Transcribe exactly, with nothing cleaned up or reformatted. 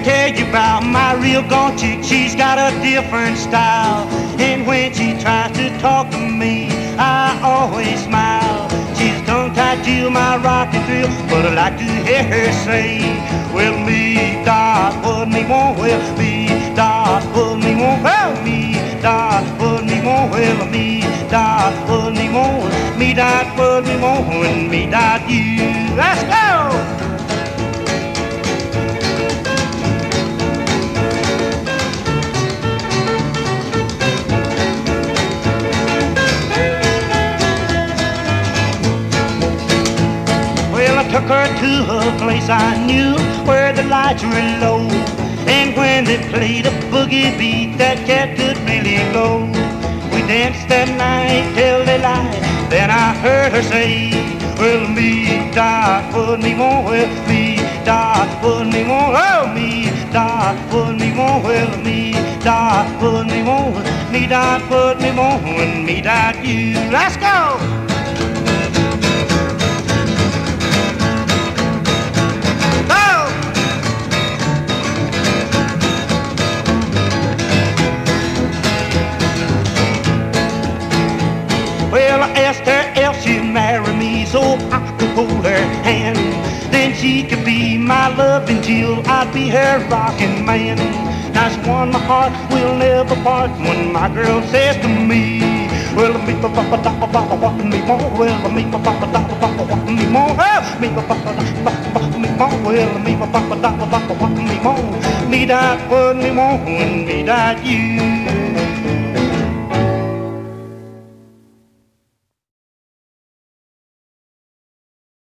tell you about my real gone chick. She's got a different style, and when she tries to talk to me, I always smile. She's tongue-tied to my rock and thrill, but I like to hear her say, well, me, Dot, what me want, well, me, Dot, what me want, well, me, Dot, what me want, well, me, Dot, what me want, me, Dot, what me want, and me, Dot, you. Let's go! Took her to a place I knew where the lights were low, and when they played a boogie beat that kept it really low, we danced that night till daylight. Then I heard her say, well, me, Dot, put me on, well, me, Dot, put me on, oh, me, Dot, put me on, well, me, Dot, put me on, me, Dot, put me on, and me, Dot, you. Let's go! Well, I asked her if she'd marry me so I could hold her hand. Then she could be my love until I'd be her rocking man. Now she won my heart, we'll never part, when my girl says to me, well, me pa pa pa da pa pa pa me more, well, me pa pa pa da pa pa pa me more, me pa pa pa da pa pa me more, well, me pa pa pa da pa pa me more, me that put me more, and me that you.